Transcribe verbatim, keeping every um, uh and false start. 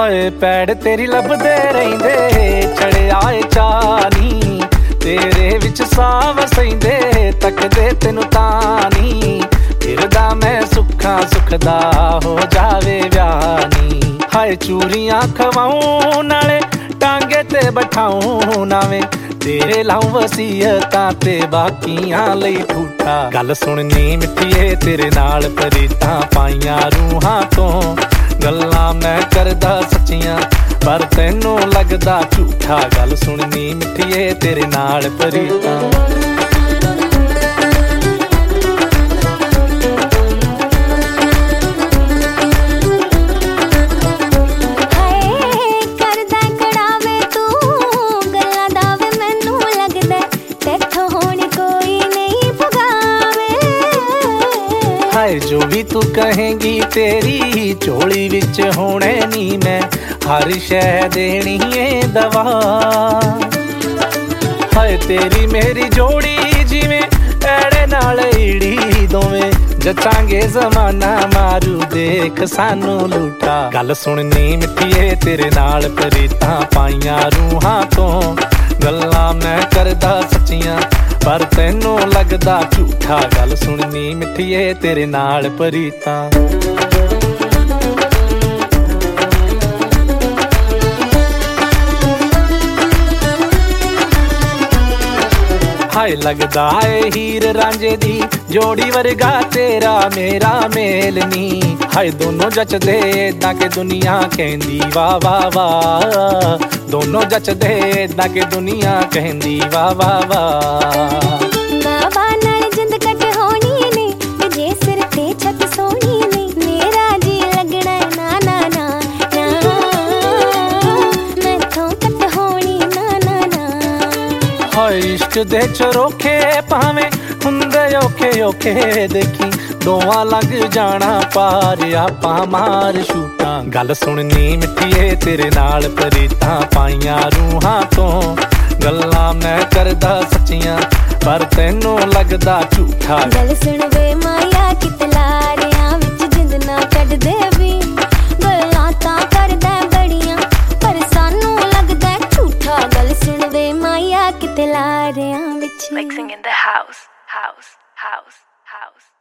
ਹਾਏ ਪੈੜ ਤੇਰੀ ਲੱਭਦੇ ਰਹਿੰਦੇ ਚੜਿਆ ਏ ਚਾਨੀ ਤੇਰੇ ਵਿੱਚ ਸਾਹ ਵਸੈਂਦੇ ਤੱਕਦੇ ਤੈਨੂੰ ਤਾਂ ਨੀ ਫਿਰਦਾ ਮੈਂ ਸੁੱਖਾਂ ਸੁਖਦਾ ਹੋ ਜਾਵੇ ਵਿਆਹ ਨੀ ਹਾਏ ਚੂਰੀਆਂ ਖਵਾਉਂ ਨਾਲੇ ਟਾਂਗੇ ਤੇ ਬਿਠਾਉਂ ਨਾਵੇਂ ਤੇਰੇ ਲਾਉਂ ਵਸੀਅਤਾਂ ਤੇ ਬਾਕੀਆਂ ਲਈ ਠੂਠਾ ਗੱਲ ਸੁਣਨੀ ਮਿੱਠੀਏ ਤੇਰੇ ਨਾਲ ਪ੍ਰੀਤਾਂ ਪਾਈਆਂ ਰੂਹਾਂ ਤੋਂ ਗੱਲਾਂ ਮੈਂ ਕਰਦਾ ਸੱਚੀਆਂ ਪਰ ਤੈਨੂੰ ਲੱਗਦਾ ਝੂਠਾ ਗੱਲ ਸੁਣਨੀ ਮਿੱਠੀਏ ਤੇਰੇ ਨਾਲ ਪ੍ਰੀਤਾਂ हाय जो भी तू कहेंगी तेरी झोली विच होने नी मैं हर शह देनी है दवा हाय तेरी मेरी जोड़ी जिवें ऐड़े नाल ईड़ी दोवें जचांगे जमाना मारू देख सानू लूटा गल सुननी मिठीए तेरे नाल प्रीतां पाइयां रूहां तो गल्लां मैं करदा सच्चियां पर तैनू लगदा झूठा गल सुननी मिठीए तेरे नाल प्रीतां हाय लगदा है हीर रांझे दी जोड़ी वर्गा तेरा मेरा मेल नी हाय दोनों जचदे इदां के दुनिया कहंदी वाह वाह वाह दोनों जचदे इदां के दुनिया कहंदी वाह वाह वाह बाबा नाल जिंद कट होनी ने ते जे सिर ते छत सोनी ने मेरा जी लगना ना ना ना ना मैं तो कट होनी ना ना ना हाय इश्क दे चरोखे भावें हुंदे औखे औखे देखी दोवां लग जाना पार आपां मार शूटां गल सुननी मिठीए तेरे नाल प्रीतां पाइयां रूहां तो गल्लां मैं करदा सच्चियां पर तैनू लगदा झूठा गल सुन वे माया कित लाड़ियां विच जिंद ना कढ दे वी गल्लां तां करदा बड़ियां पर सानू लगदा झूठा गल सुन वे माया कित लाड़ियां विच mixing in the house house house house